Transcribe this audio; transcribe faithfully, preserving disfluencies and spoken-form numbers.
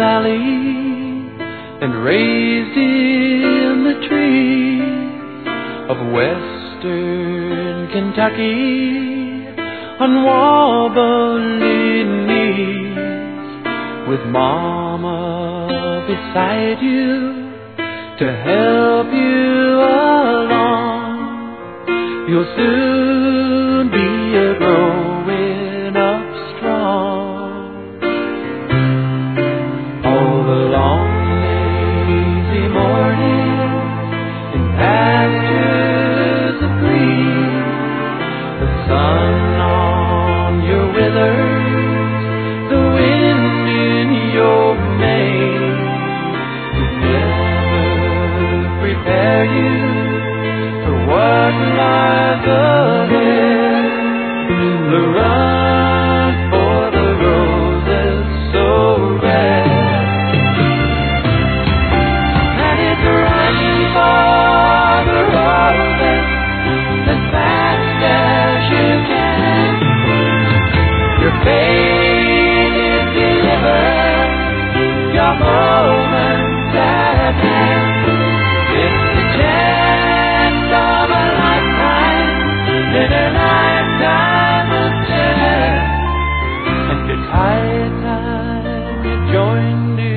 valley and raised in the trees of western Kentucky on wobbly knees, with Mama beside you to help you along. You'll soon be a growing up strong. All the long lazy mornings in pastures of green, the sun on your withers, the wind in your mane, could never prepare you for what lies ahead. The run for the roses so red, and it's a run for the roses as fast as you can. Your fate is delivered, your moment's at hand. It's the chance of a lifetime in a lifetime of chance, and it's high time you joined in.